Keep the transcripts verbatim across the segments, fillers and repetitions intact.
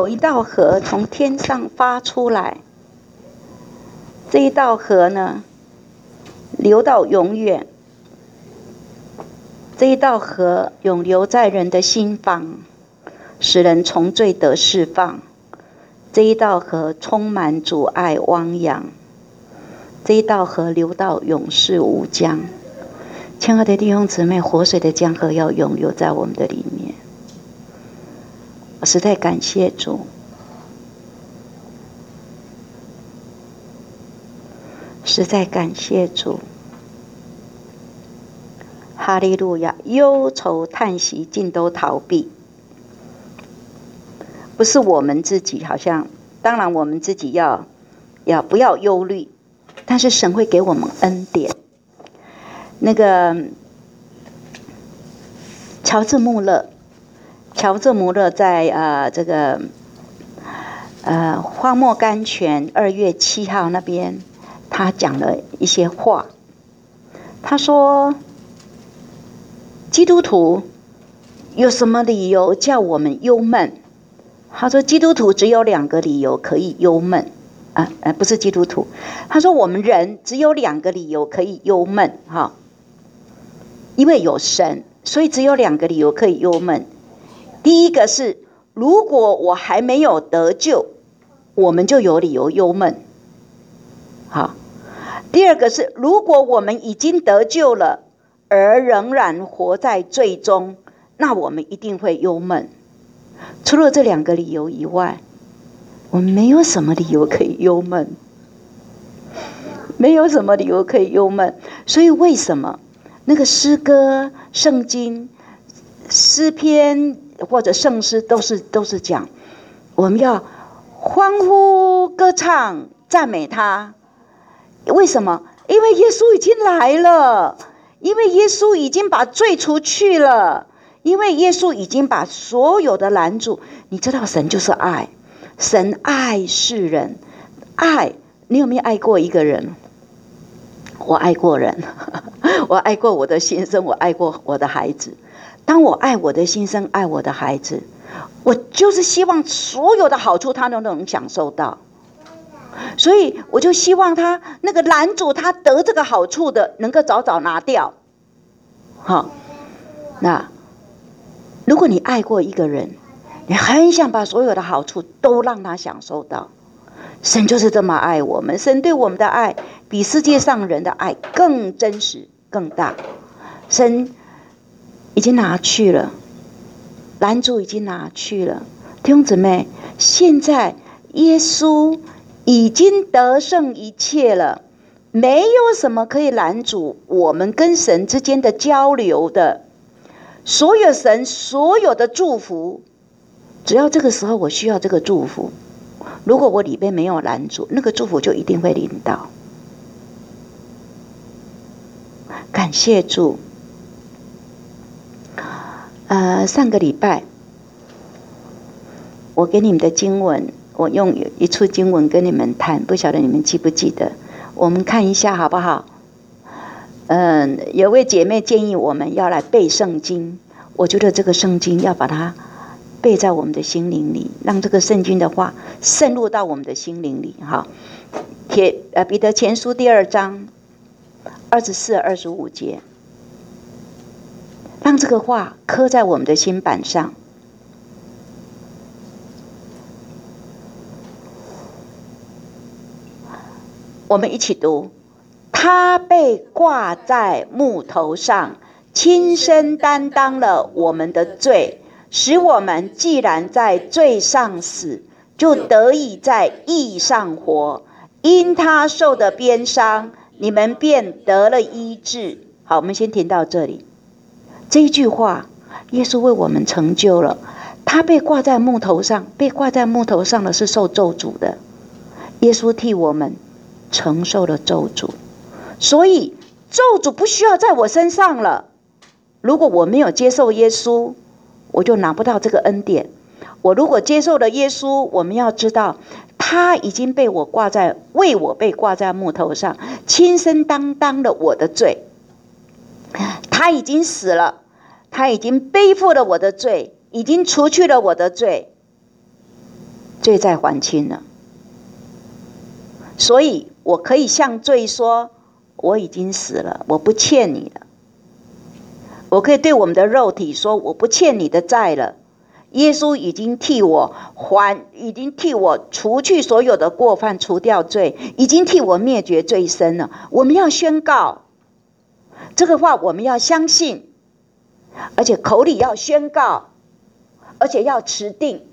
有一道河从天上发出来，这一道河呢，流到永远。这一道河永流在人的心房，使人从罪得释放。这一道河充满主爱汪洋，这一道河流到永世无疆。亲爱的弟兄姊妹，活水的江河要永流在我们的里面。我实在感谢主，实在感谢主。哈利路亚！忧愁叹息尽都逃避，不是我们自己，好像当然我们自己要要不要忧虑，但是神会给我们恩典。那个乔治穆勒，乔治穆勒在呃这个呃荒漠甘泉二月七号那边，他讲了一些话。他说，基督徒有什么理由叫我们忧闷？他说，基督徒只有两个理由可以忧闷啊，呃，不是基督徒。他说，我们人只有两个理由可以忧闷，哈，因为有神，所以只有两个理由可以忧闷。第一个是，如果我还没有得救，我们就有理由忧闷。好，第二个是，如果我们已经得救了，而仍然活在罪中，那我们一定会忧闷。除了这两个理由以外，我们没有什么理由可以忧闷，没有什么理由可以忧闷。所以为什么那个诗歌、圣经、诗篇或者圣诗都是都是讲，我们要欢呼、歌唱、赞美他？为什么？因为耶稣已经来了，因为耶稣已经把罪除去了，因为耶稣已经把所有的拦阻。你知道，神就是爱，神爱世人，爱。你有没有爱过一个人？我爱过人，我爱过我的先生，我爱过我的孩子。当我爱我的先生，爱我的孩子，我就是希望所有的好处他都能享受到。所以我就希望他那个拦阻他得这个好处的，能够早早拿掉。好，那如果你爱过一个人，你很想把所有的好处都让他享受到。神就是这么爱我们，神对我们的爱比世界上人的爱更真实、更大。神已经拿去了，拦阻已经拿去了。弟兄姊妹，现在耶稣已经得胜一切了，没有什么可以拦阻我们跟神之间的交流的。所有神所有的祝福，只要这个时候我需要这个祝福，如果我里面没有拦阻，那个祝福就一定会临到。感谢主。呃，上个礼拜我给你们的经文，我用一处经文跟你们谈，不晓得你们记不记得？我们看一下好不好？嗯，有位姐妹建议我们要来背圣经，我觉得这个圣经要把它背在我们的心灵里，让这个圣经的话渗入到我们的心灵里。哈，铁呃彼得前书第二章二十四、二十五节，让这个话刻在我们的心板上。我们一起读：他被挂在木头上，亲身担当了我们的罪，使我们既然在罪上死，就得以在义上活。因他受的鞭伤，你们便得了医治。好，我们先停到这里。这一句话，耶稣为我们成就了。他被挂在木头上，被挂在木头上的是受咒诅的，耶稣替我们承受了咒诅，所以咒诅不需要在我身上了。如果我没有接受耶稣，我就拿不到这个恩典。我如果接受了耶稣，我们要知道他已经被我挂在为我被挂在木头上，亲身担当了我的罪。他已经死了，他已经背负了我的罪，已经除去了我的罪。 罪债还清了，所以我可以向罪说，我已经死了，我不欠你了。我可以对我们的肉体说，我不欠你的债了。耶稣已经替我还，已经替我除去所有的过犯，除掉罪，已经替我灭绝罪身了。我们要宣告这个话，我们要相信，而且口里要宣告，而且要持定，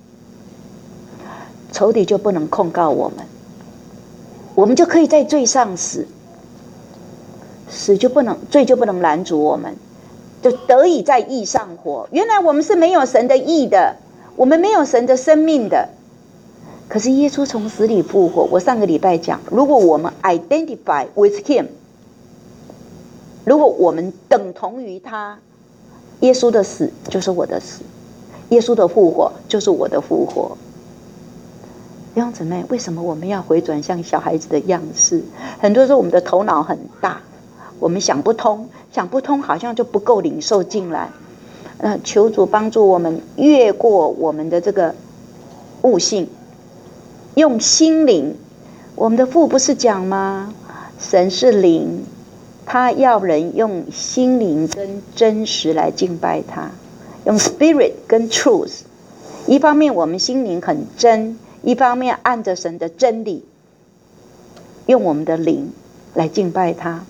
仇敌就不能控告我们，我们就可以在罪上死，死就不能，罪就不能拦阻我们，就得以在义上活。原来我们是没有神的义的，我们没有神的生命的。可是耶稣从死里复活，我上个礼拜讲，如果我们 identify with him， 如果我们等同于他，耶稣的死就是我的死，耶稣的复活就是我的复活。弟兄姊妹，为什么我们要回转向小孩子的样式？很多时候我们的头脑很大，我们想不通，想不通好像就不够领受进来。呃，求主帮助我们越过我们的这个悟性，用心灵。我们的父不是讲吗？神是灵，他要人用心灵跟真实来敬拜他，用 spirit 跟 truth。一方面我们心灵很真，一方面按着神的真理，用我们的灵来敬拜他。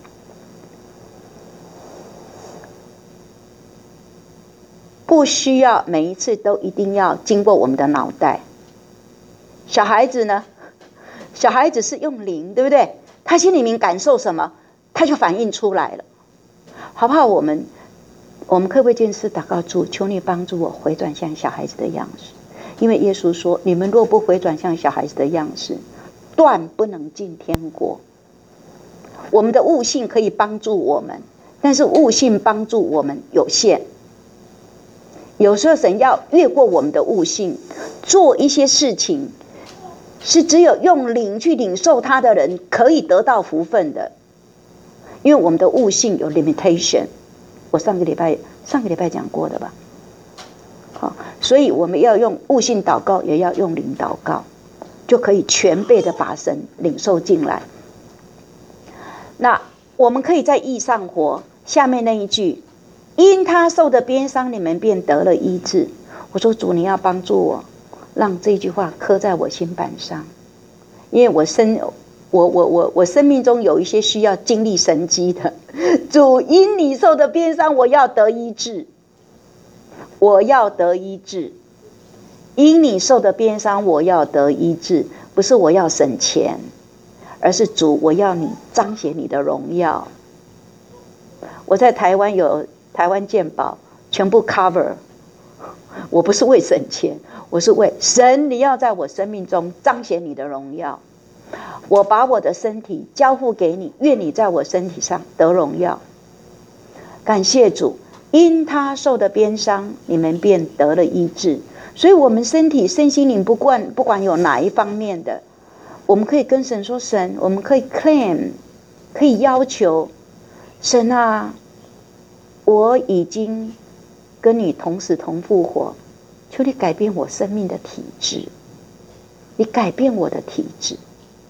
不需要每一次都一定要经过我们的脑袋。小孩子呢？小孩子是用灵，对不对？他心里面感受什么，他就反映出来了。好不好？我们我们可不可以见事祷告主，求你帮助我回转向小孩子的样式？因为耶稣说，你们若不回转向小孩子的样式，断不能进天国。我们的悟性可以帮助我们，但是悟性帮助我们有限。有时候神要越过我们的悟性，做一些事情是只有用灵去领受它的人可以得到福分的。因为我们的悟性有 limitation， 我上个礼拜上个礼拜讲过的吧。好，所以我们要用悟性祷告，也要用灵祷告，就可以全备的把神领受进来。那我们可以在义上活。下面那一句，因他受的鞭伤，你们便得了医治。我说主，你要帮助我，让这句话刻在我心板上，因为我生我我我我生命中有一些需要经历神迹的。主，因你受的鞭伤，我要得医治，我要得医治。因你受的鞭伤，我要得医治，不是我要省钱，而是主，我要你彰显你的荣耀。我在台湾有台湾健保，全部 cover。我不是为省钱，我是为神，你要在我生命中彰显你的荣耀。我把我的身体交付给你，愿你在我身体上得荣耀。感谢主，因他受的鞭伤，你们便得了医治。所以我们身体身心灵不管不管有哪一方面的，我们可以跟神说，神，我们可以 claim， 可以要求神啊，我已经跟你同死同复活，求你改变我生命的体质，你改变我的体质，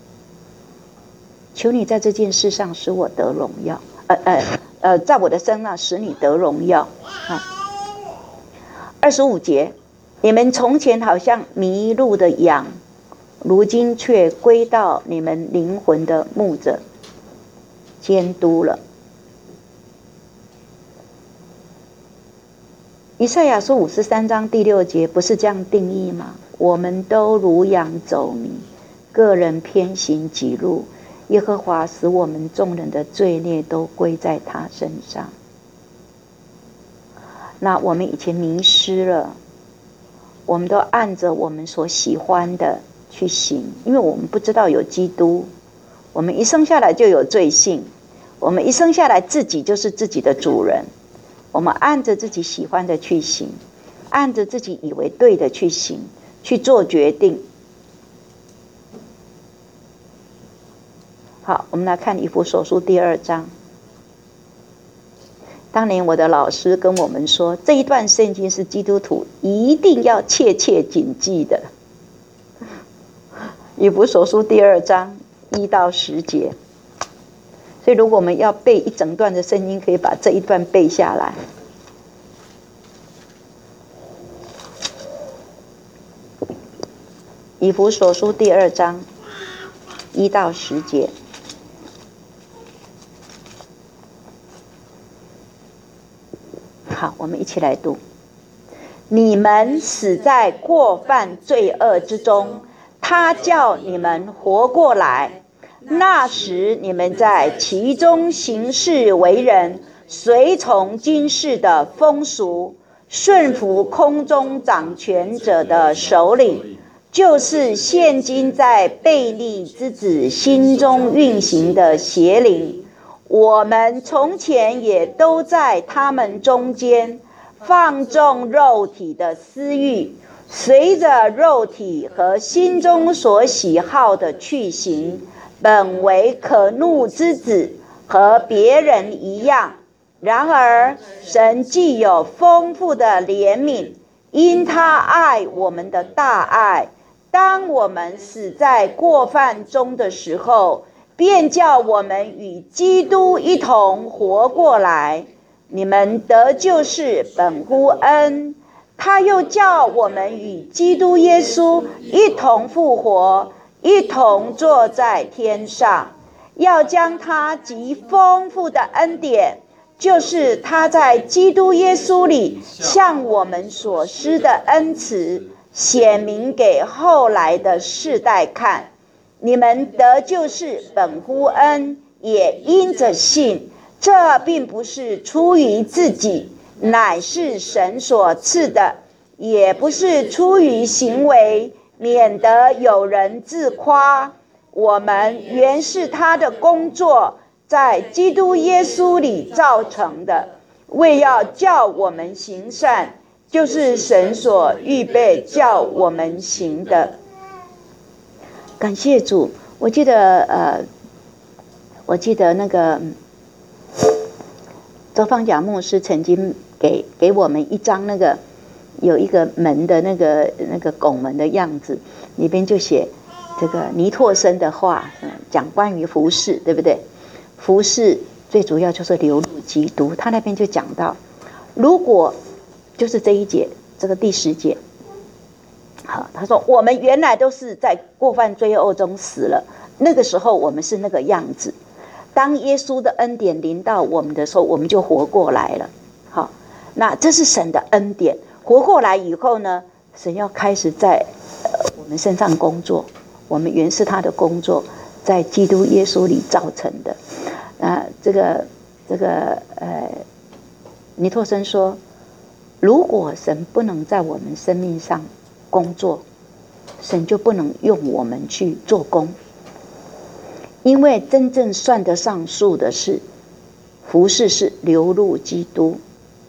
求你在这件事上使我得荣耀，呃呃呃，在我的身上使你得荣耀。啊，二十五节，你们从前好像迷路的羊，如今却归到你们灵魂的牧者监督了。以赛亚书五十三章第六节不是这样定义吗？我们都如羊走迷，个人偏行己路，耶和华使我们众人的罪孽都归在他身上。那我们以前迷失了，我们都按着我们所喜欢的去行，因为我们不知道有基督，我们一生下来就有罪性，我们一生下来自己就是自己的主人，我们按着自己喜欢的去行，按着自己以为对的去行，去做决定。好，我们来看以弗所书第二章。当年我的老师跟我们说，这一段圣经是基督徒一定要切切谨记的。 以弗所书第二章一到十节。所以如果我们要背一整段的圣经，可以把这一段背下来。以弗所书第二章一到十节。好，我们一起来读。你们死在过犯罪恶之中，他叫你们活过来。那时你们在其中行事为人，随从今世的风俗，顺服空中掌权者的首领，就是现今在悖逆之子心中运行的邪灵。我们从前也都在他们中间，放纵肉体的私欲，随着肉体和心中所喜好的去行，本为可怒之子，和别人一样。然而神既有丰富的怜悯，因他爱我们的大爱，当我们死在过犯中的时候，便叫我们与基督一同活过来。你们得救是本乎恩，他又叫我们与基督耶稣一同复活，一同坐在天上，要将他极丰富的恩典，就是他在基督耶稣里向我们所施的恩慈，显明给后来的世代看。你们得救是本乎恩，也因着信。这并不是出于自己，乃是神所赐的；也不是出于行为，免得有人自夸。我们原是他的工作，在基督耶稣里造成的，为要叫我们行善，就是神所预备叫我们行的。感谢主。我记得呃，我记得那个周芳甲牧师曾经给给我们一张那个有一个门的那个那个拱门的样子，里边就写这个尼拓生的话，讲关于服事，对不对？服事最主要就是流入基督。他那边就讲到，如果就是这一节，这个第十节。好，他说我们原来都是在过犯罪恶中死了，那个时候我们是那个样子。当耶稣的恩典临到我们的时候，我们就活过来了。好，那这是神的恩典。活过来以后呢，神要开始在、呃、我们身上工作。我们原是他的工作，在基督耶稣里造成的。那这个这个呃，尼拓生说，如果神不能在我们生命上工作，神就不能用我们去做工。因为真正算得上数的是服事是流入基督。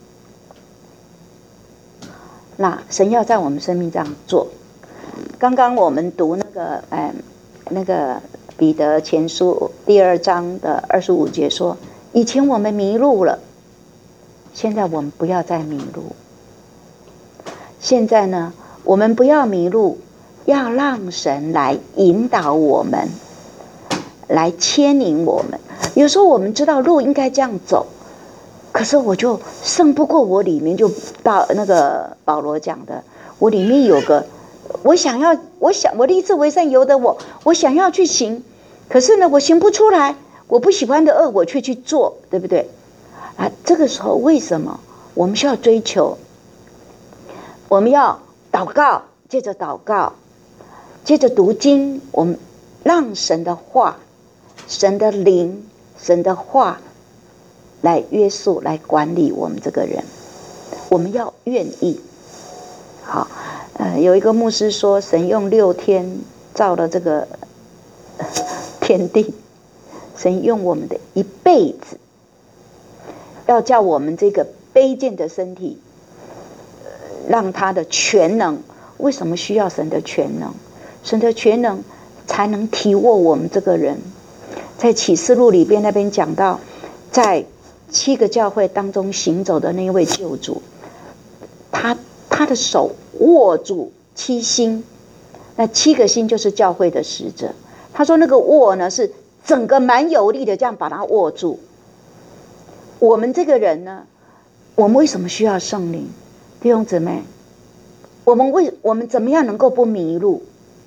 那神要在我们生命这样做。刚刚我们读那个哎那个彼得前书第二章的二十五节说，以前我们迷路了，现在我们不要再迷路。现在呢，我们不要迷路，要让神来引导我们，来牵引我们。有时候我们知道路应该这样走，可是我就胜不过我里面，就到那个保罗讲的，我里面有个我想要，我想我立志为善由得我，我想要去行，可是呢我行不出来，我不喜欢的恶我却去做，对不对啊？这个时候为什么我们需要追求？我们要祷告，接着祷告，接着读经，我们让神的话、神的灵、神的话来约束、来管理我们这个人。我们要愿意。好，呃，有一个牧师说，神用六天造了这个天地，神用我们的一辈子，要叫我们这个卑贱的身体，让他的全能。为什么需要神的全能？神的全能才能提握我们这个人。在启示录里边那边讲到，在七个教会当中行走的那一位救主，他他的手握住七星， 那七个星就是教会的使者。他说那个握呢，是整个蛮有力的这样把它握住。我们这个人呢，我们为什么需要圣灵？弟兄姊妹，我们为我们怎么样能够不迷路？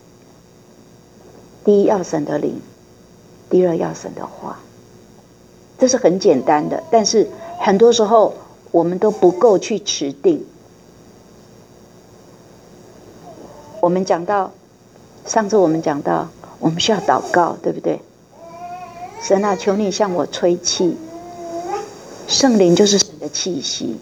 第一要神的灵，第二要神的话，这是很简单的，但是很多时候我们都不够去持定。我们讲到上次我们讲到我们需要祷告，对不对？神啊，求你向我吹气。圣灵就是神的气息，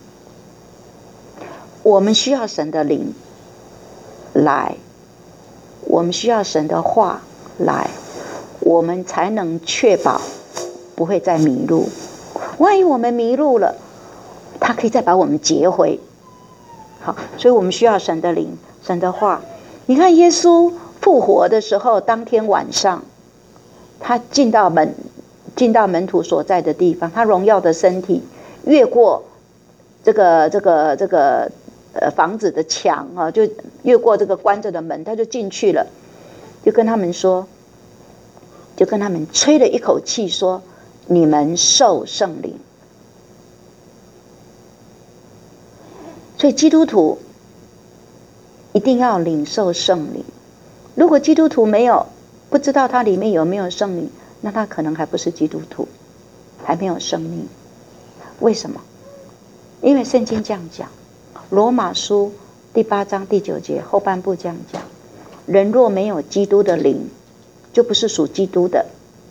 我们需要神的灵来，我们需要神的话来，我们才能确保不会再迷路。万一我们迷路了，他可以再把我们接回。好，所以我们需要神的灵，神的话。你看耶稣复活的时候，当天晚上他进到门进到门徒所在的地方，他荣耀的身体越过这个这个这个呃房子的墙啊，就越过这个关着的门，他就进去了，就跟他们说，就跟他们吹了一口气说：“你们受圣灵。”所以基督徒一定要领受圣灵。如果基督徒没有不知道他里面有没有圣灵，那他可能还不是基督徒，还没有生命。为什么？因为圣经这样讲，罗马书第八章第九节后半部这样讲：人若没有基督的灵，就不是属基督的。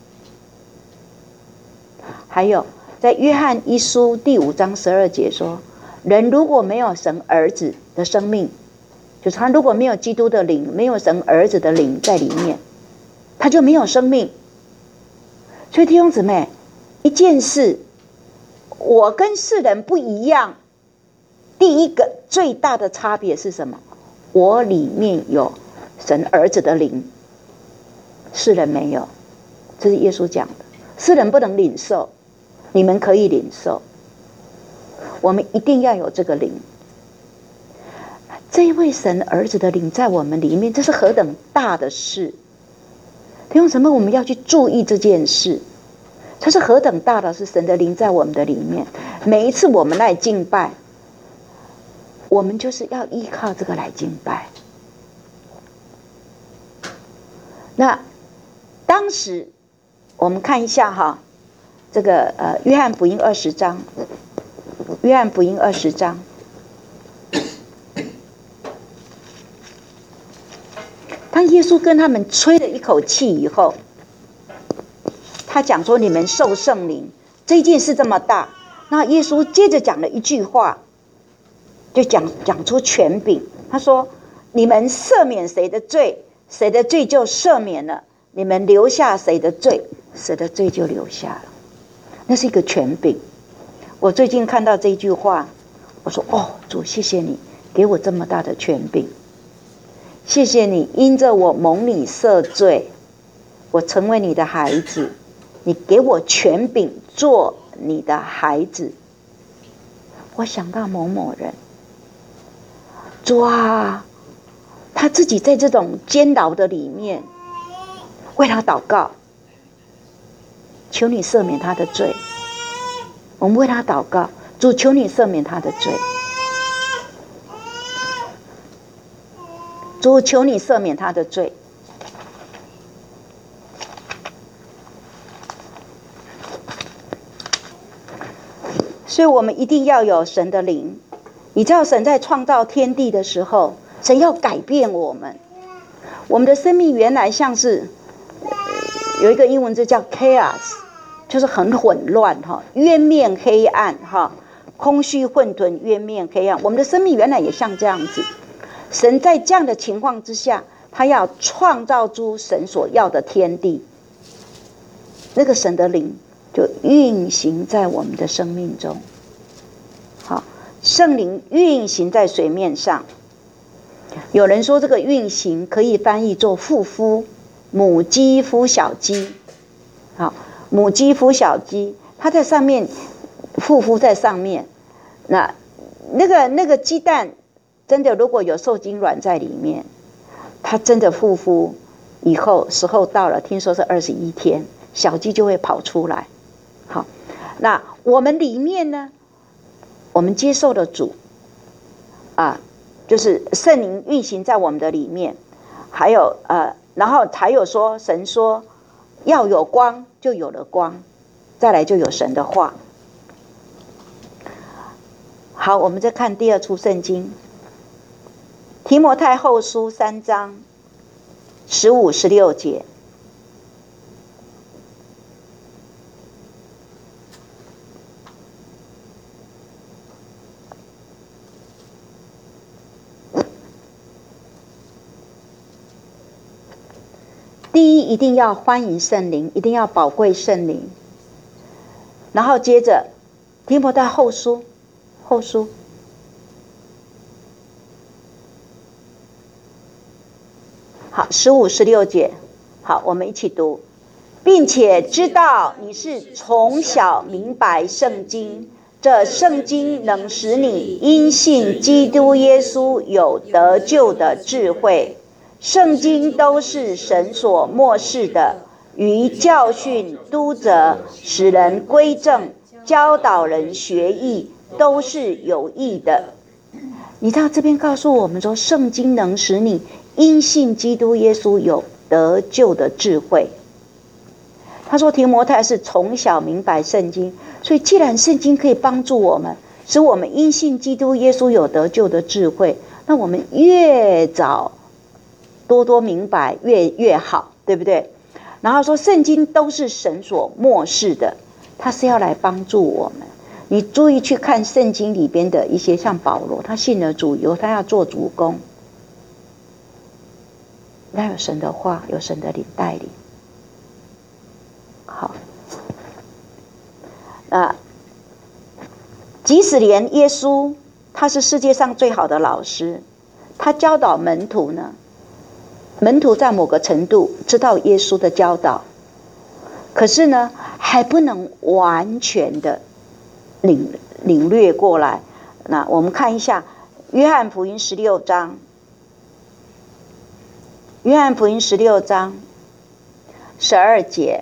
还有在约翰一书第五章十二节说，人如果没有神儿子的生命，就是他如果没有基督的灵，没有神儿子的灵在里面，他就没有生命。所以弟兄姊妹，一件事，我跟世人不一样，第一个最大的差别是什么？我里面有神儿子的灵，世人没有。这是耶稣讲的，世人不能领受，你们可以领受。我们一定要有这个灵。这一位神儿子的灵在我们里面，这是何等大的事！弟兄姊妹，我们要去注意这件事。这是何等大的是神的灵在我们的里面。每一次我们来敬拜，我们就是要依靠这个来敬拜。那当时我们看一下哈，这个呃约翰福音二十章，约翰福音二十章。当耶稣跟他们吹了一口气以后，他讲说：“你们受圣灵。”这件事这么大，那耶稣接着讲了一句话，就讲讲出权柄。他说：“你们赦免谁的罪，谁的罪就赦免了；你们留下谁的罪，谁的罪就留下了。”那是一个权柄。我最近看到这句话，我说：“哦，主，谢谢你给我这么大的权柄。谢谢你，因着我蒙你赦罪，我成为你的孩子，你给我权柄做你的孩子。”我想到某某人，主啊，他自己在这种监牢的里面，为他祷告，求你赦免他的罪。我们为他祷告，主，求你赦免他的罪。主，求你赦免他的罪。所以我们一定要有神的灵。你知道神在创造天地的时候，神要改变我们。我们的生命原来像是有一个英文字叫 chaos， 就是很混乱哈，渊面黑暗哈，空虚混沌，渊面黑暗。我们的生命原来也像这样子。神在这样的情况之下，他要创造出神所要的天地。那个神的灵就运行在我们的生命中。好，圣灵运行在水面上。有人说这个运行可以翻译作父孵，母鸡孵小鸡。好，母鸡孵小鸡，它在上面，父孵在上面。那那个那个鸡蛋。真的，如果有受精卵在里面， 他真的复活以后，时候到了，听说是二十一天，小鸡就会跑出来。好，那我们里面呢，我们接受了主啊，就是圣灵运行在我们的里面，还有呃，然后还有说神说要有光，就有了光，再来就有神的话。好，我们再看第二处圣经，提摩太后书三章十五、十六节。第一，一定要欢迎圣灵，一定要宝贵圣灵。然后接着，提摩太后书，后书，好，十五、十六节，好，我们一起读，并且知道你是从小明白圣经，这圣经能使你因信基督耶稣有得救的智慧。圣经都是神所默示的，于教训、督责、使人归正、教导人学义，都是有益的。你知道这边告诉我们说，圣经能使你因信基督耶稣有得救的智慧。他说提摩太是从小明白圣经，所以既然圣经可以帮助我们，使我们因信基督耶稣有得救的智慧，那我们越早多多明白越越好，对不对？然后说圣经都是神所默示的，它是要来帮助我们。你注意去看圣经里边的一些，像保罗，他信了主以后，他要做主工，要有神的话，有神的领带领。好，那即使连耶稣，他是世界上最好的老师，他教导门徒呢，门徒在某个程度知道耶稣的教导，可是呢，还不能完全的领领略过来。那我们看一下约翰福音十六章，约翰福音十六章十二节。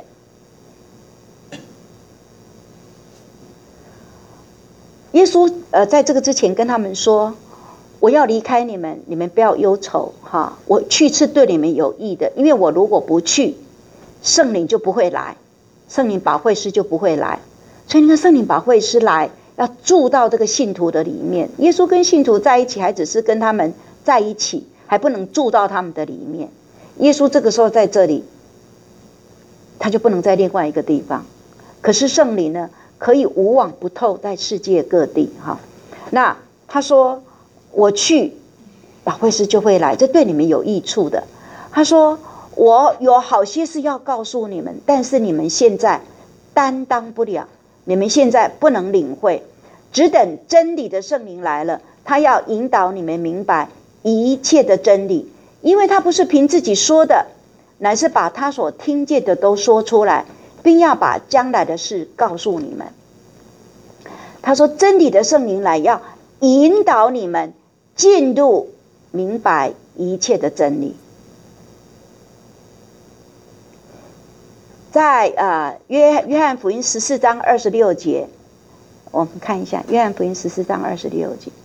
耶稣呃，在这个之前跟他们说，我要离开你们，你们不要忧愁哈，我去是对你们有益的，因为我如果不去，圣灵就不会来，圣灵保惠师就不会来。所以你看，圣灵保惠师来要住到这个信徒的里面。耶稣跟信徒在一起，还只是跟他们在一起，还不能住到他们的里面。耶稣这个时候在这里，他就不能在另外一个地方。可是圣灵呢，可以无往不透，在世界各地哈。那他说我去，保惠师就会来，这对你们有益处的。他说我有好些事要告诉你们，但是你们现在担当不了，你们现在不能领会，只等真理的圣灵来了，他要引导你们明白一切的真理，因为他不是凭自己说的，乃是把他所听见的都说出来，并要把将来的事告诉你们。他说真理的圣灵来，要引导你们进入明白一切的真理。在呃约约翰福音十四章二十六节，我们看一下约翰福音十四章二十六节。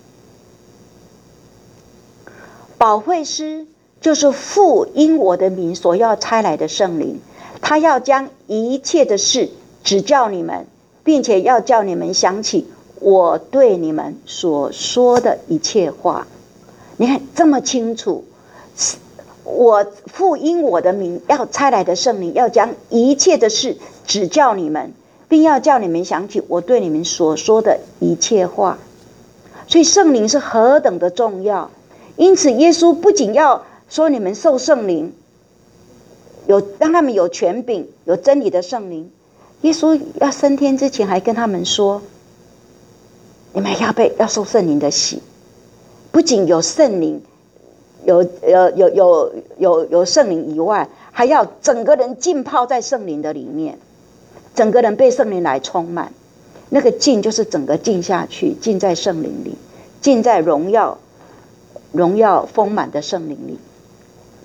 保惠师就是父因我的名所要差来的圣灵，他要将一切的事指教你们，并且要叫你们想起我对你们所说的一切话。你看这么清楚，我父因我的名要差来的圣灵，要将一切的事指教你们，并要叫你们想起我对你们所说的一切话。所以圣灵是何等的重要。因此耶稣不仅要说你们受圣灵，有让他们有权柄，有真理的圣灵，耶稣要升天之前还跟他们说，你们要被要受圣灵的洗，不仅有圣灵，有有有有有有圣灵以外，还要整个人浸泡在圣灵的里面，整个人被圣灵来充满。那个浸就是整个浸下去，浸在圣灵里，浸在荣耀荣耀丰满的圣灵里。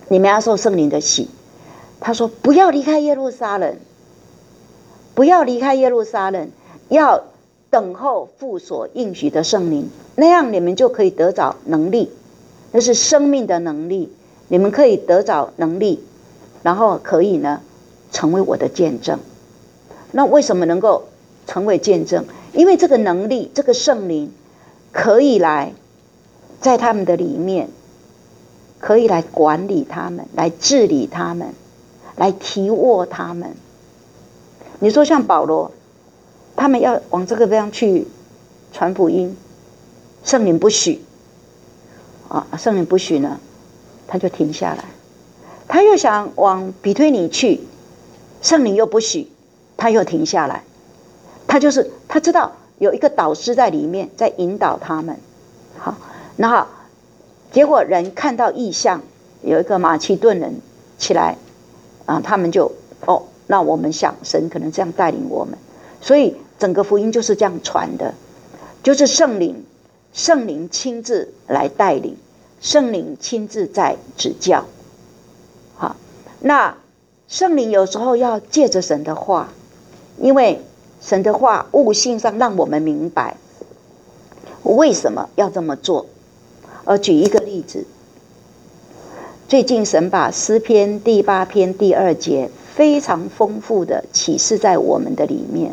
你们要受圣灵的洗。他说不要离开耶路撒冷，不要离开耶路撒冷，要等候父所应许的圣灵，那样你们就可以得着能力，那是生命的能力，你们可以得着能力，然后可以呢成为我的见证。那为什么能够成为见证？因为这个能力，这个圣灵可以来在他们的里面，可以来管理他们，来治理他们，来提握他们。你说像保罗，他们要往这个地方去传福音，圣灵不许啊，圣灵不许呢，他就停下来。他又想往比推尼去，圣灵又不许，他又停下来。他就是他知道有一个导师在里面在引导他们。好，然后结果人看到异象，有一个马其顿人起来啊，他们就哦，那我们想神可能这样带领我们，所以整个福音就是这样传的，就是圣灵圣灵亲自来带领，圣灵亲自在指教。好，那圣灵有时候要借着神的话，因为神的话悟性上让我们明白为什么要这么做。而举一个例子，最近神把诗篇第八篇第二节非常丰富的启示在我们的里面。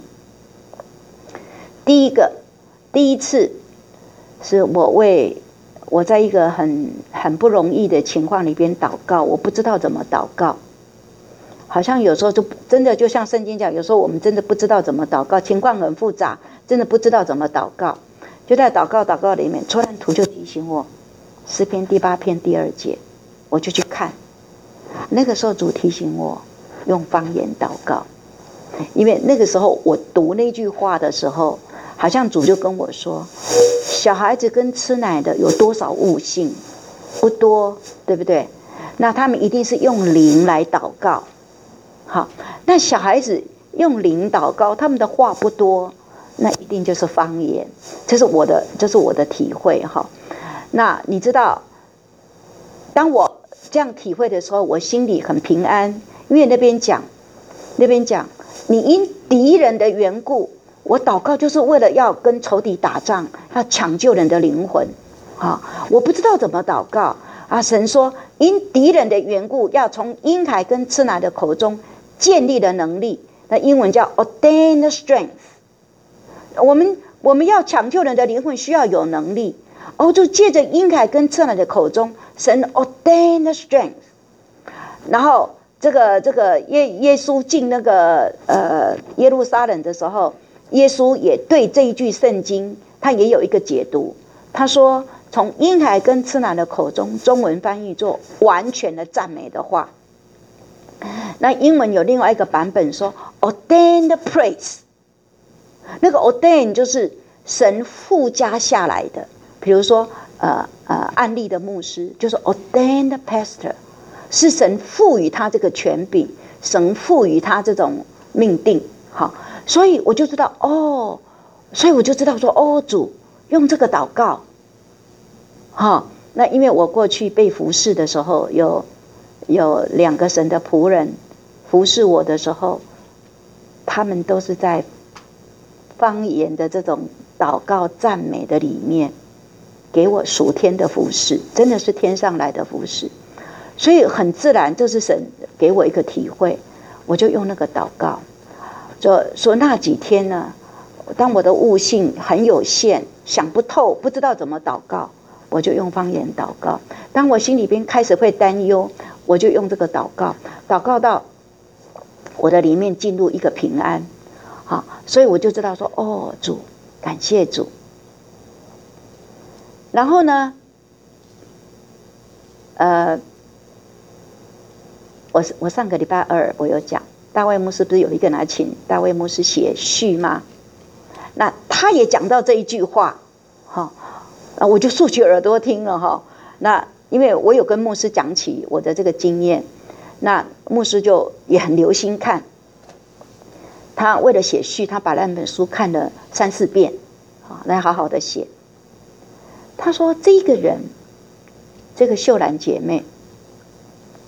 第一个，第一次是我为我在一个很很不容易的情况里边祷告，我不知道怎么祷告，好像有时候就真的就像圣经讲，有时候我们真的不知道怎么祷告，情况很复杂，真的不知道怎么祷告。就在祷告祷告里面，突然图就提醒我诗篇第八篇第二节，我就去看。那个时候主提醒我用方言祷告，因为那个时候我读那句话的时候，好像主就跟我说，小孩子跟吃奶的有多少悟性？不多，对不对？那他们一定是用灵来祷告。好，那小孩子用灵祷告，他们的话不多，那一定就是方言。这是我的，这是我的体会哈。那你知道，当我这样体会的时候，我心里很平安，因为那边讲，那边讲，你因敌人的缘故，我祷告就是为了要跟仇敌打仗，要抢救人的灵魂啊！我不知道怎么祷告啊。神说，因敌人的缘故，要从婴孩跟吃奶的口中建立的能力，那英文叫 ordained strength。我们我们要抢救人的灵魂，需要有能力。哦，就借着婴孩跟吃奶的口中，神 ordained strength。然后这个这个耶耶稣进那个呃耶路撒冷的时候，耶稣也对这一句圣经，他也有一个解读。他说，从婴孩跟吃奶的口中，中文翻译作完全的赞美的话。那英文有另外一个版本说 ordained praise。那个 ordain 就是神附加下来的，比如说呃呃案例的牧师就是 ordained pastor， 是神赋予他这个权柄，神赋予他这种命定。好，所以我就知道哦，所以我就知道说哦，主用这个祷告。好，那因为我过去被服侍的时候，有有两个神的仆人服侍我的时候，他们都是在方言的这种祷告赞美的里面给我属天的服事，真的是天上来的服事，所以很自然，这是神给我一个体会，我就用那个祷告。就说那几天呢，当我的悟性很有限，想不透，不知道怎么祷告，我就用方言祷告。当我心里边开始会担忧，我就用这个祷告，祷告到我的里面进入一个平安。好，所以我就知道说，哦，主，感谢主。然后呢，呃，我我上个礼拜二我有讲，大卫牧师不是有一个人来请大卫牧师写序吗？那他也讲到这一句话，哈，那我就竖起耳朵听了哈。那因为我有跟牧师讲起我的这个经验，那牧师就也很留心看。他为了写序，他把那本书看了三四遍，啊，来好好的写。他说：“这个人，这个秀兰姐妹，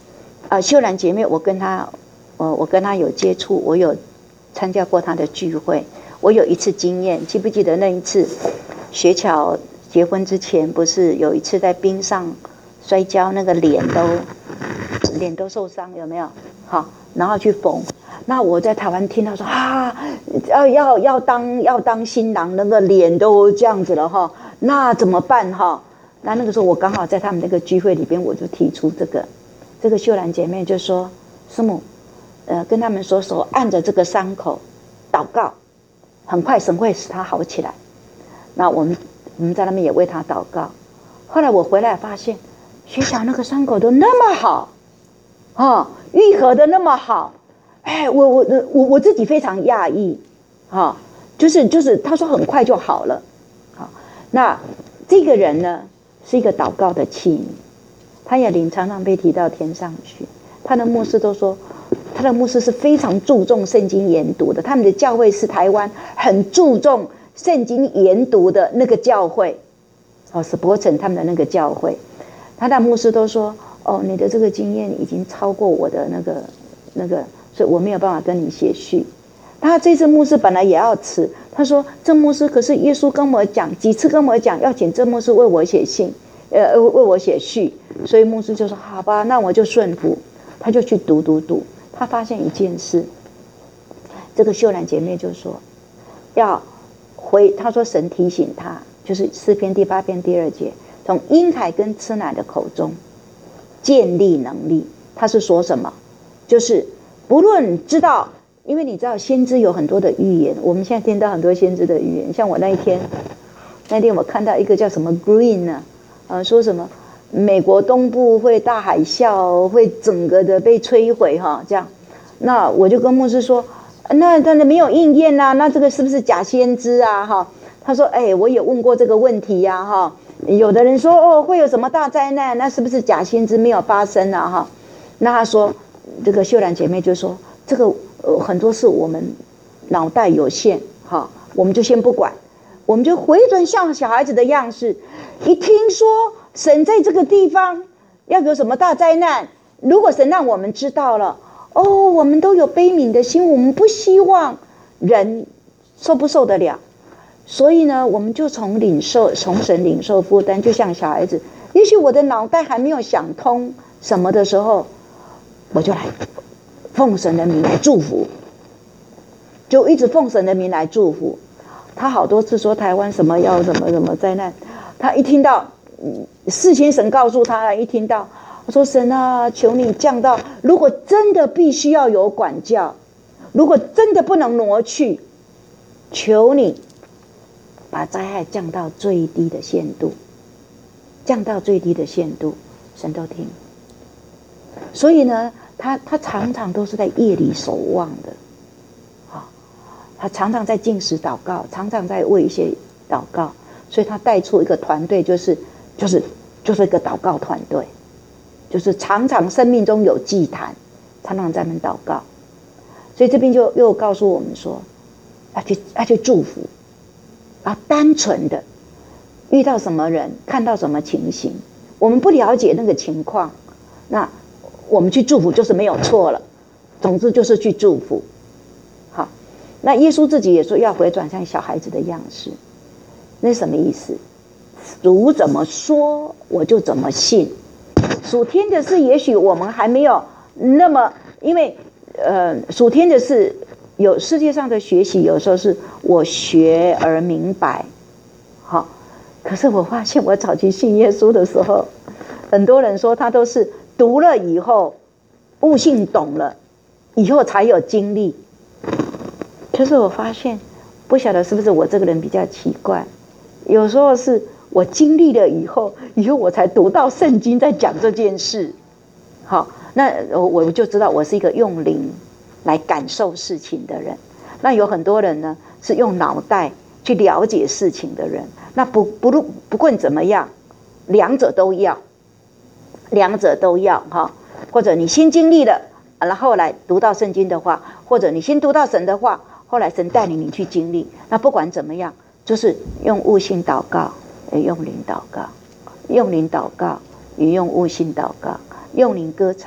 呃，秀兰姐妹，我跟她，呃，我跟她有接触，我有参加过她的聚会。我有一次经验，记不记得那一次，学巧结婚之前，不是有一次在冰上摔跤，那个脸都脸都受伤，有没有？好，然后去缝。那我在台湾听到说啊，要要要当要当新郎，那个脸都这样子了哈，那怎么办哈？那那个时候我刚好在他们那个聚会里边，我就提出这个，这个秀兰姐妹就说，师母，呃，跟他们说手按着这个伤口祷告，很快神会使他好起来。那我们我们在那边也为他祷告。后来我回来发现，学校那个伤口都那么好，哦，愈合的那么好。哎，我我我我自己非常讶异，哈、哦，就是就是他说很快就好了，好，那这个人呢是一个祷告的器皿，他也灵常常被提到天上去，他的牧师都说，他的牧师是非常注重圣经研读的，他们的教会是台湾很注重圣经研读的那个教会，哦，史伯成他们的那个教会，他的牧师都说，哦，你的这个经验已经超过我的那个那个。所以我没有办法跟你写序。他这次牧师本来也要辞，他说郑牧师，可是耶稣跟我讲几次跟我讲要请郑牧师为我写信，呃，为我写序，所以牧师就说好吧，那我就顺服。他就去读读读，他发现一件事，这个秀兰姐妹就说要回，他说神提醒他，就是诗篇第八篇第二节，从婴孩跟吃奶的口中建立能力。他是说什么？就是不论知道，因为你知道先知有很多的预言，我们现在听到很多先知的预言。像我那一天，那天我看到一个叫什么 Green 呢、啊，呃，说什么美国东部会大海啸，会整个的被摧毁哈，这样。那我就跟牧师说，那那没有应验啊，那这个是不是假先知啊？哈，他说，哎，我也问过这个问题呀、啊，哈，有的人说哦会有什么大灾难，那是不是假先知没有发生啊？哈，那他说。这个秀兰姐妹就说：“这个呃很多事我们脑袋有限，哈，我们就先不管，我们就回转像小孩子的样式。一听说神在这个地方要有什么大灾难，如果神让我们知道了，哦，我们都有悲悯的心，我们不希望人受不受得了，所以呢，我们就从领受从神领受负担，就像小孩子。也许我的脑袋还没有想通什么的时候。”我就来奉神的名来祝福，就一直奉神的名来祝福。他好多次说台湾什么要什么什么灾难，他一听到，事先神告诉他了，一听到，我说神啊，求你降到，如果真的必须要有管教，如果真的不能挪去，求你把灾害降到最低的限度，降到最低的限度，神都听。所以呢，他他常常都是在夜里守望的，好，他常常在禁食祷告，常常在为一些祷告，所以他带出一个团队，就是就是就是一个祷告团队，就是常常生命中有祭坛，常常在那边祷告。所以这边就又告诉我们说，要去要去祝福，啊，单纯的遇到什么人，看到什么情形，我们不了解那个情况，那。我们去祝福就是没有错了，总之就是去祝福。好，那耶稣自己也说要回转像小孩子的样式，那是什么意思？主怎么说我就怎么信。属天的事也许我们还没有那么，因为呃，属天的事有世界上的学习，有时候是我学而明白。好，可是我发现我早期信耶稣的时候，很多人说他都是。读了以后，悟性懂了，以后才有经历。可是我发现，不晓得是不是我这个人比较奇怪，有时候是我经历了以后，以后我才读到圣经在讲这件事。好，那我我就知道我是一个用灵来感受事情的人。那有很多人呢是用脑袋去了解事情的人。那不不论不论怎么样，两者都要。两者都要哈，或者你先经历了，然后来读到圣经的话，或者你先读到神的话，后来神带领你去经历。那不管怎么样，就是用悟性祷告，也用灵祷告，用灵祷告，也用悟性祷告，用灵歌唱，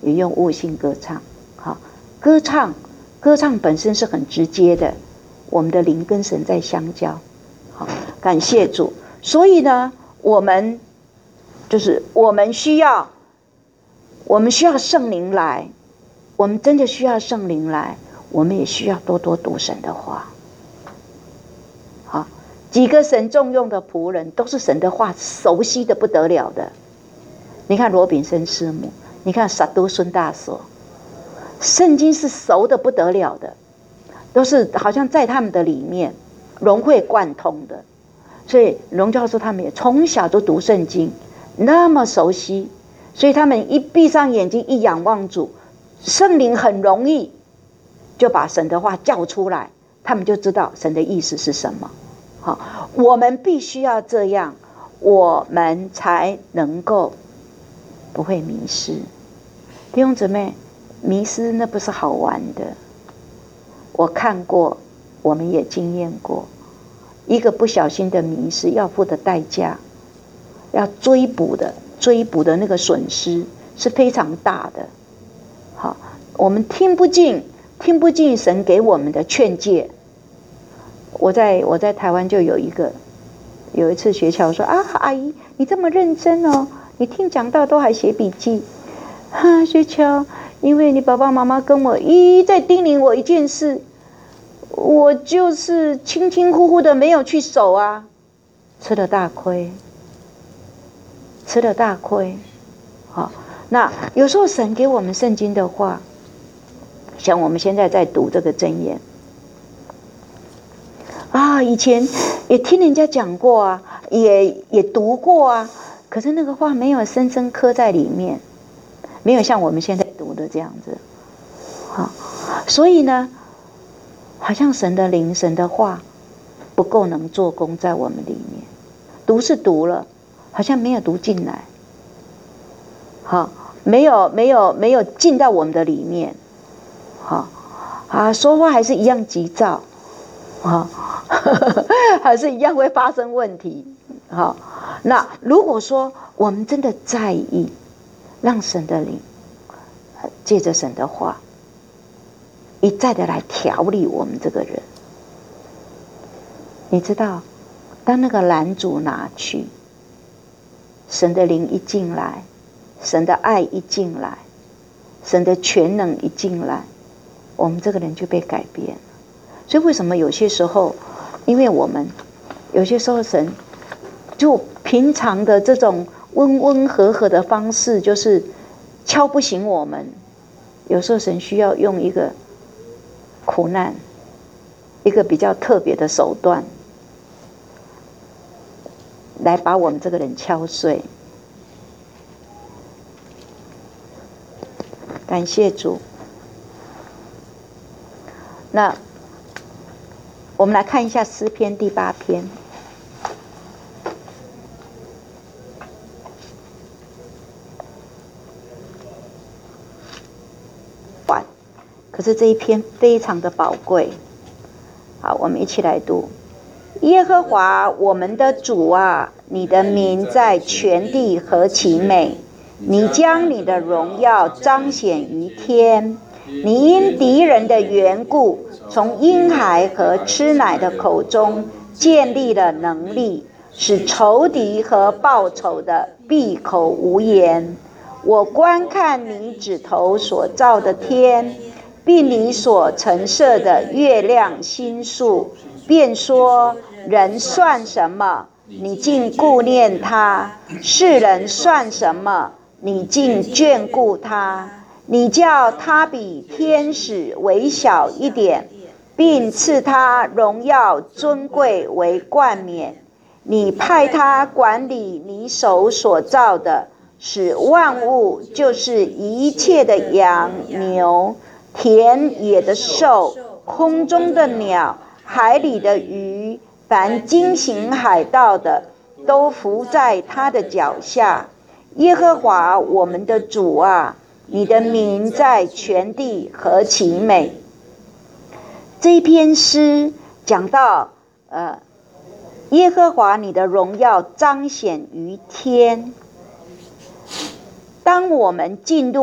也用悟性歌唱。好，歌唱，歌唱本身是很直接的，我们的灵跟神在相交。好，感谢主。所以呢，我们就是我们需要，我们需要圣灵来，我们真的需要圣灵来，我们也需要多多读神的话。好，几个神重用的仆人，都是神的话熟悉的不得了的。你看罗炳生师母，你看撒都孙大所，圣经是熟的不得了的，都是好像在他们的里面融会贯通的。所以龙教授他们也从小都读圣经，那么熟悉，所以他们一闭上眼睛，一仰望主，圣灵很容易就把神的话叫出来，他们就知道神的意思是什么。好，我们必须要这样，我们才能够不会迷失。弟兄姊妹，迷失那不是好玩的。我看过，我们也经验过，一个不小心的迷失要付的代价，要追补的追补的那个损失是非常大的。好，我们听不进听不进神给我们的劝诫。我在我在台湾就有一个有一次学校说啊，阿姨你这么认真哦，你听讲道都还写笔记。哈，学乔，因为你爸爸妈妈跟我一再叮咛我一件事，我就是轻轻忽忽的没有去守啊，吃了大亏，吃了大亏。好，那有时候神给我们圣经的话，像我们现在在读这个箴言啊，以前也听人家讲过啊，也也读过啊，可是那个话没有深深刻在里面，没有像我们现在读的这样子。好，所以呢，好像神的灵、神的话不够能做工在我们里面。读是读了，好像没有读进来。好，没有没有没有进到我们的里面。好啊，说话还是一样急躁。好，还是一样会发生问题。好，那如果说我们真的在意，让神的灵借着神的话一再的来调理我们这个人，你知道，当那个拦阻拿去，神的灵一进来，神的爱一进来，神的全能一进来，我们这个人就被改变了。所以为什么有些时候，因为我们有些时候神就平常的这种温温和和的方式，就是敲不醒我们。有时候神需要用一个苦难，一个比较特别的手段，来把我们这个人敲碎。感谢主。那我们来看一下诗篇第八篇。可是这一篇非常的宝贵。好，我们一起来读。耶和华我们的主啊，你的名在全地何其美！你将你的荣耀彰显于天。你因敌人的缘故，从婴孩和吃奶的口中建立了能力，使仇敌和报仇的闭口无言。我观看你指头所造的天，并你所陈设的月亮星宿，便说：人算什么？你竟顾念他；世人算什么？你竟眷顾他。你叫他比天使微小一点，并赐他荣耀尊贵为冠冕。你派他管理你手所造的，使万物，就是一切的羊牛、田野的兽、空中的鸟、海里的鱼，凡经行海道的，都伏在他的脚下。耶和华我们的主啊，你的名在全地何其美！这一篇诗讲到，呃，耶和华你的荣耀彰显于天。当我们进入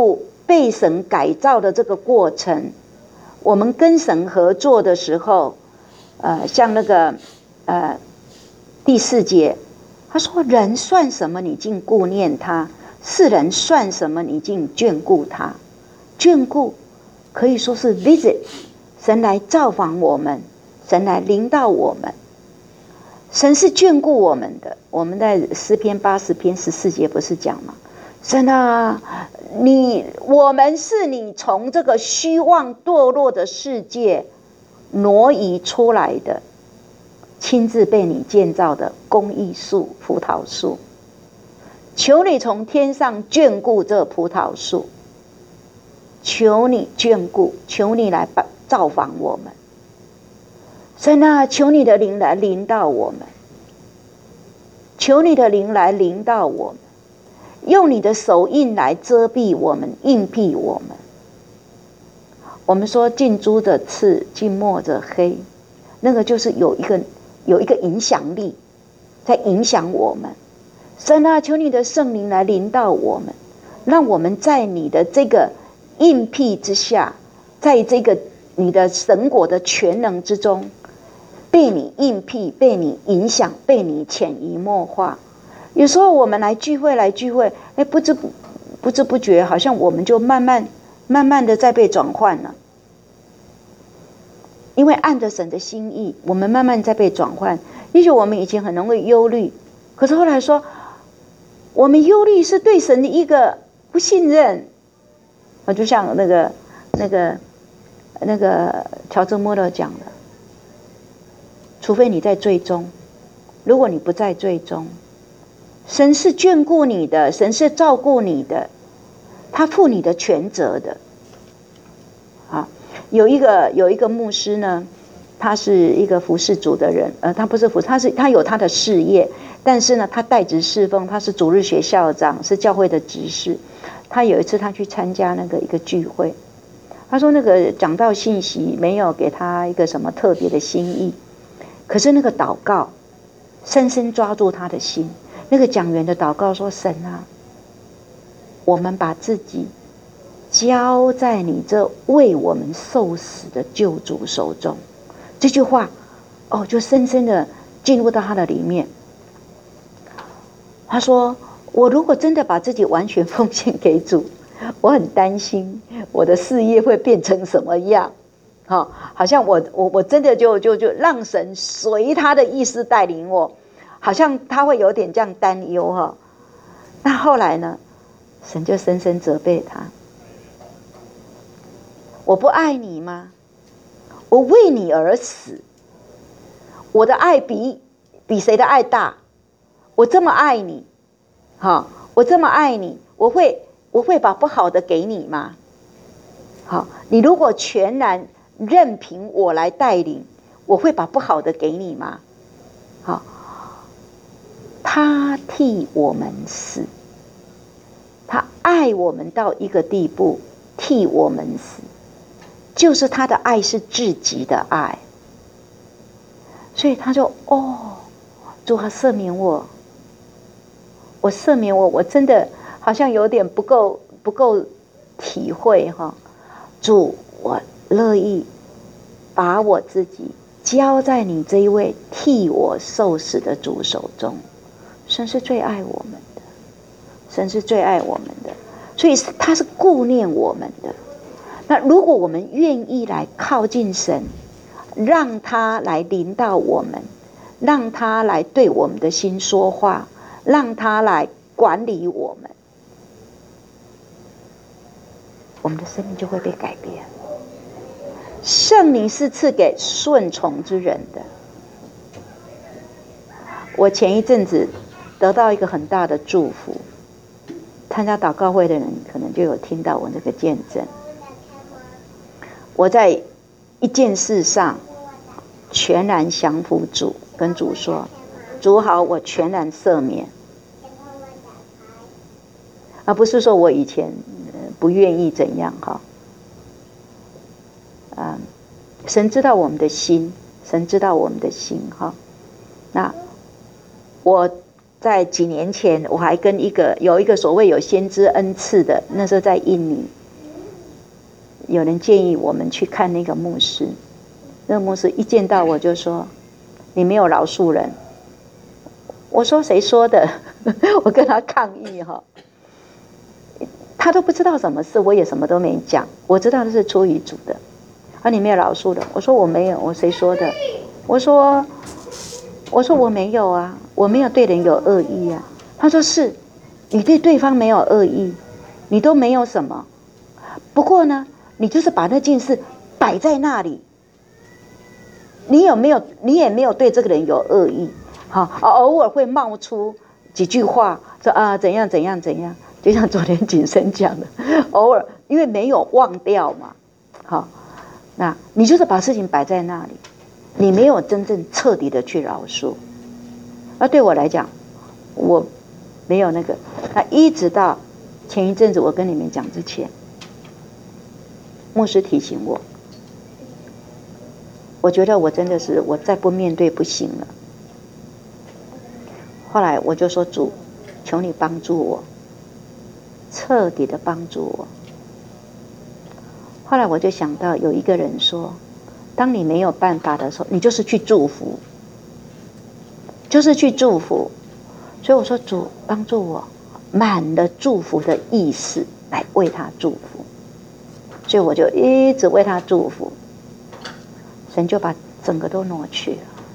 被神改造的这个过程，我们跟神合作的时候，呃，像那个呃第四节，他说：“人算什么？你竟顾念他；世人算什么？你竟眷顾他。”眷顾可以说是 visit， 神来造访我们，神来临到我们，神是眷顾我们的。我们在诗篇八十篇十四节不是讲吗？神啊，你我们是你从这个虚妄堕落的世界挪移出来的，亲自被你建造的公义树、葡萄树。求你从天上眷顾这葡萄树，求你眷顾，求你来造访我们。神啊，求你的灵来临到我们，求你的灵来临到我们，用你的手印来遮蔽我们，印蔽我们。我们说近朱者赤，近墨者黑，那个就是有一个有一个影响力在影响我们。神啊，求你的圣灵来临到我们，让我们在你的这个印蔽之下，在这个你的神国的全能之中，被你印蔽，被你影响，被你潜移默化。有时候我们来聚会来聚会，哎，不知不不知不觉，好像我们就慢慢慢慢的在被转换了。因为按着神的心意，我们慢慢在被转换。也许我们以前很容易忧虑，可是后来说，我们忧虑是对神的一个不信任。啊，就像那个那个那个乔治·莫勒讲的，除非你在最终，如果你不在最终，神是眷顾你的，神是照顾你的，他负你的全责的。啊，有一个有一个牧师呢，他是一个服侍主的人，呃，他不是服，他是他有他的事业，但是呢，他代职侍奉，他是主日学校长，是教会的执事。他有一次他去参加那个一个聚会，他说那个讲道信息没有给他一个什么特别的心意，可是那个祷告深深抓住他的心。那个讲员的祷告说：“神啊，我们把自己交在你这为我们受死的救主手中。”这句话，哦，就深深的进入到他的里面。他说：“我如果真的把自己完全奉献给主，我很担心我的事业会变成什么样。好、哦，好像我我我真的就就就让神随他的意思带领我。”好像他会有点这样担忧哈。那后来呢，神就深深责备他：“我不爱你吗？我为你而死，我的爱比比谁的爱大？我这么爱你，好，我这么爱你，我会我会把不好的给你吗？好，你如果全然任凭我来带领，我会把不好的给你吗？好。”他替我们死，他爱我们到一个地步，替我们死，就是他的爱是至极的爱。所以他就哦，主啊，赦免我，我赦免我，我真的好像有点不够不够体会哈。主，我乐意把我自己交在你这一位替我受死的主手中。神是最爱我们的，神是最爱我们的，所以他是顾念我们的。那如果我们愿意来靠近神，让他来临到我们，让他来对我们的心说话，让他来管理我们，我们的生命就会被改变。圣灵是赐给顺从之人的。我前一阵子得到一个很大的祝福，参加祷告会的人可能就有听到我这个见证。我在一件事上全然降服主，跟主说：“主好，我全然赦免。”而不是说我以前不愿意怎样哈。啊，神知道我们的心，神知道我们的心哈。那我在几年前，我还跟一个有一个所谓有先知恩赐的，那时候在印尼， 有人建议我们去看那个牧师，那个牧师一见到我就说：“你没有饶恕人。”我说：“谁说的？”我跟他抗议哈，他都不知道什么事，我也什么都没讲。我知道那是出于主的。啊，你没有饶恕人？我说我没有，我谁说的？我说，我说我没有啊，我没有对人有恶意啊。他说是，你对对方没有恶意，你都没有什么。不过呢，你就是把那件事摆在那里，你有没有？你也没有对这个人有恶意，好，偶尔会冒出几句话，说啊怎样怎样怎样，就像昨天景生讲的，偶尔因为没有忘掉嘛，好，那你就是把事情摆在那里，你没有真正彻底的去饶恕。那对我来讲，我没有那个，那一直到前一阵子我跟你们讲之前，牧师提醒我，我觉得我真的是我再不面对不行了。后来我就说主，求你帮助我，彻底的帮助我。后来我就想到有一个人说，当你没有办法的时候，你就是去祝福，就是去祝福。所以我说主帮助我，满了祝福的意识来为他祝福。所以我就一直为他祝福，神就把整个都挪去了。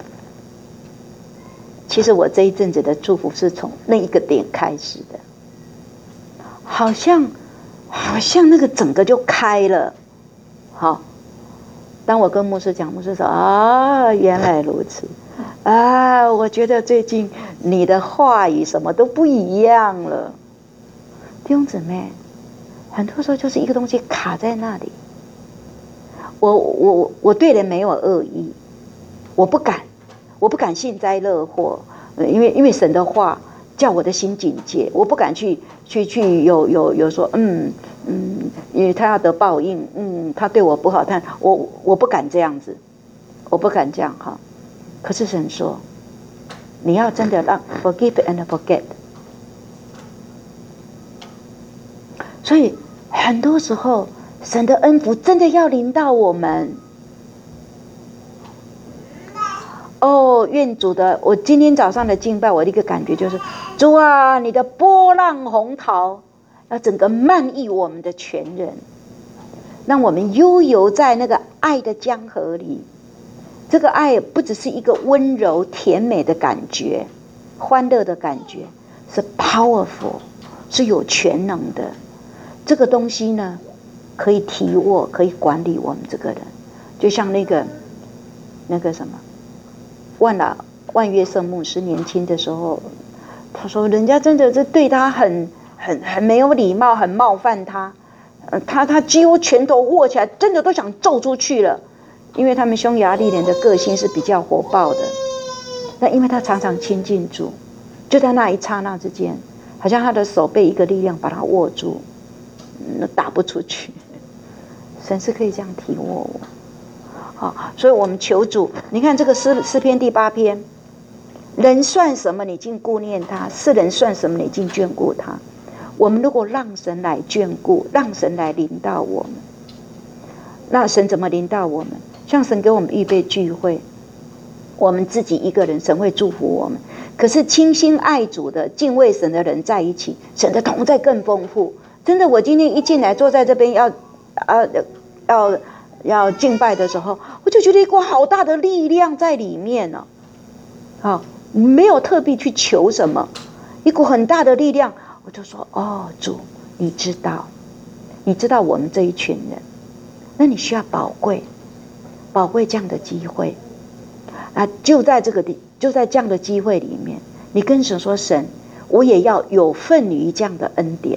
其实我这一阵子的祝福是从那一个点开始的，好像好像那个整个就开了。好，当我跟牧师讲，牧师说啊，原来如此啊，我觉得最近你的话语什么都不一样了。弟兄姊妹，很多时候就是一个东西卡在那里。我我我对人没有恶意，我不敢，我不敢幸灾乐祸，因为因为神的话叫我的心警戒，我不敢去去去有有有说嗯嗯，因为他要得报应，嗯，他对我不好，但我我不敢这样子，我不敢这样哈。可是神说，你要真的让 forgive and forget。所以很多时候，神的恩福真的要临到我们。哦，愿主的，我今天早上的敬拜，我的一个感觉就是，主啊，你的波浪洪涛要整个漫溢我们的全人，让我们悠游在那个爱的江河里。这个爱不只是一个温柔甜美的感觉，欢乐的感觉，是 powerful， 是有全能的。这个东西呢，可以提握，可以管理我们这个人。就像那个那个什么万老万月圣牧师年轻的时候，他说人家真的是对他很很很没有礼貌，很冒犯他，呃、他他几乎拳头握起来，真的都想揍出去了。因为他们匈牙利人的个性是比较火爆的，那因为他常常亲近主，就在那一刹那之间，好像他的手被一个力量把他握住，嗯，打不出去。神是可以这样提握我，好，所以我们求主，你看这个诗诗篇第八篇，人算什么，你竟顾念他；世人算什么，你竟眷顾他。我们如果让神来眷顾，让神来领导我们，那神怎么领导我们？像神给我们预备聚会，我们自己一个人，神会祝福我们。可是倾心爱主的、敬畏神的人在一起，神的同在更丰富。真的，我今天一进来坐在这边要啊要要敬拜的时候，我就觉得一股好大的力量在里面呢、啊。好，没有特别去求什么，一股很大的力量，我就说：哦，主，你知道，你知道我们这一群人，那你需要宝贵。宝贵这样的机会啊，就在这个地，就在这样的机会里面，你跟神说：神，我也要有份于这样的恩典。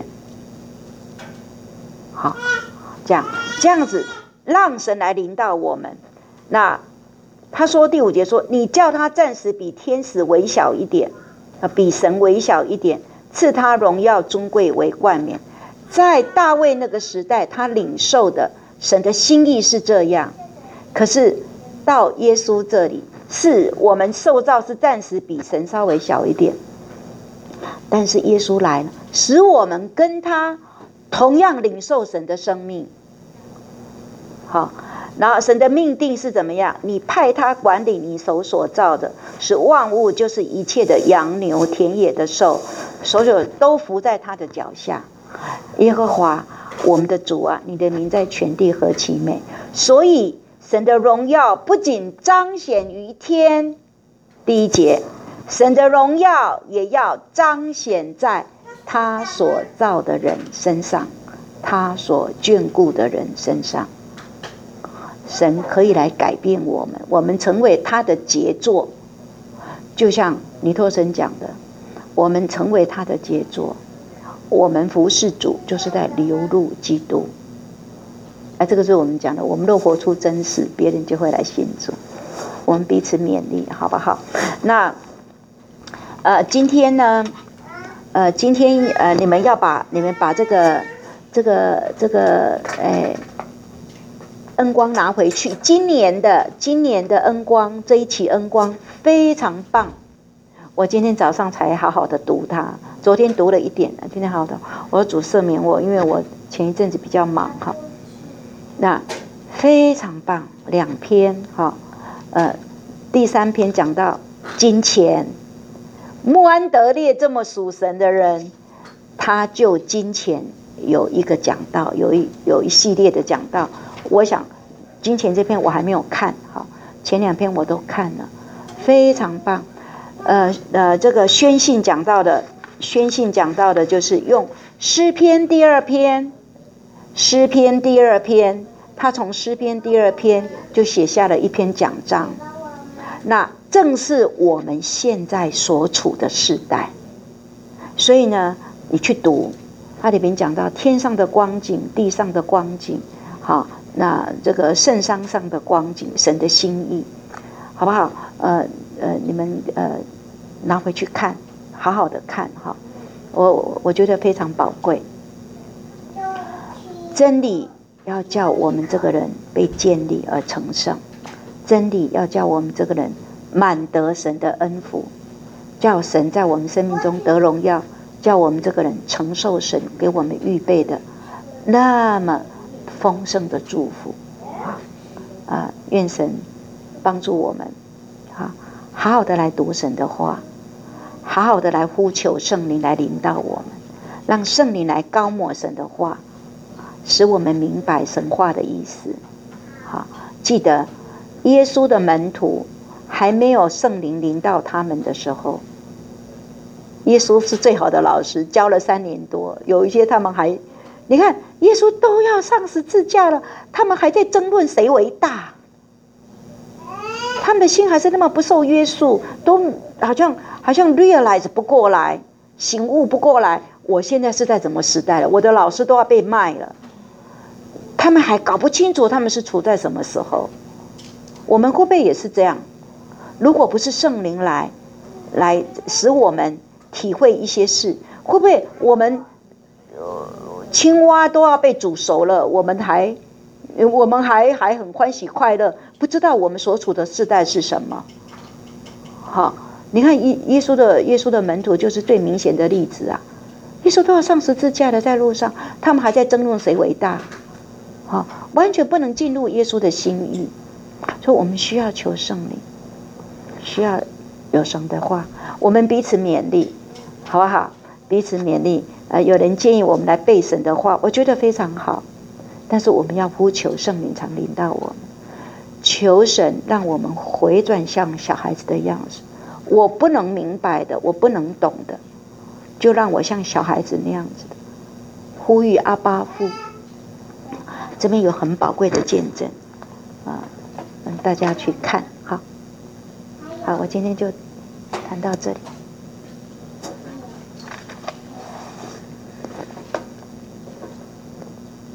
好，这样这样子，让神来领导我们。那他说第五节说，你叫他暂时比天使微小一点，啊，比神微小一点，赐他荣耀尊贵为冠冕。在大卫那个时代，他领受的神的心意是这样。可是到耶稣这里，是我们受造是暂时比神稍微小一点，但是耶稣来了，使我们跟他同样领受神的生命。 好，然后神的命定是怎么样？你派他管理你手所造的，使万物，就是一切的羊牛、田野的兽，所有都伏在他的脚下。耶和华我们的主啊，你的名在全地何其美！所以神的荣耀不仅彰显于天，第一节，神的荣耀也要彰显在他所造的人身上，他所眷顾的人身上。神可以来改变我们，我们成为他的杰作，就像尼托生讲的，我们成为他的杰作，我们服侍主就是在流入基督。啊，这个是我们讲的，我们若活出真实，别人就会来信主。我们彼此勉励，好不好？那呃，今天呢，呃，今天呃，你们要把你们把这个这个这个，哎。恩光拿回去，今年的今年的恩光，这一期恩光非常棒。我今天早上才好好的读它，昨天读了一点，今天好好的。我主赦免我，因为我前一阵子比较忙哈。那非常棒，两篇哈，呃，第三篇讲到金钱，穆安德烈这么属神的人，他就金钱有一个讲道，有一有一系列的讲道。我想金钱这篇我还没有看，好，前两篇我都看了，非常棒。呃呃，这个宣信讲到的，宣信讲到的就是用诗篇第二篇，诗篇第二篇，他从诗篇第二篇就写下了一篇讲章，那正是我们现在所处的时代。所以呢，你去读，它里面讲到天上的光景，地上的光景，好。那这个圣商上的光景，神的心意，好不好？呃呃，你们呃拿回去看，好好的看哈。我我觉得非常宝贵。真理要叫我们这个人被建立而成圣，真理要叫我们这个人满得神的恩福，叫神在我们生命中得荣耀，叫我们这个人承受神给我们预备的那么丰盛的祝福啊！愿神帮助我们，啊，好好的来读神的话，好好的来呼求圣灵来领导我们，让圣灵来高抹神的话，使我们明白神话的意思。好，记得耶稣的门徒还没有圣灵临到他们的时候，耶稣是最好的老师，教了三年多，有一些他们还。你看，耶稣都要上十字架了，他们还在争论谁为大，他们的心还是那么不受约束，都好像好像 realize 不过来，醒悟不过来。我现在是在什么时代了？我的老师都要被卖了，他们还搞不清楚他们是处在什么时候。我们会不会也是这样？如果不是圣灵来来使我们体会一些事，会不会我们？呃青蛙都要被煮熟了，我们还我们还还很欢喜快乐，不知道我们所处的世代是什么。好，你看耶耶稣的耶稣的门徒就是最明显的例子啊！耶稣都要上十字架了，在路上，他们还在争论谁为大，好，完全不能进入耶稣的心意。所以我们需要求圣灵，需要有神的话，我们彼此勉励，好不好？彼此勉励。呃，有人建议我们来背神的话，我觉得非常好，但是我们要呼求圣灵常领导我们，求神让我们回转向小孩子的样子。我不能明白的，我不能懂的，就让我像小孩子那样子的呼吁阿爸父。这边有很宝贵的见证啊，让大家去看。好，好，我今天就谈到这里。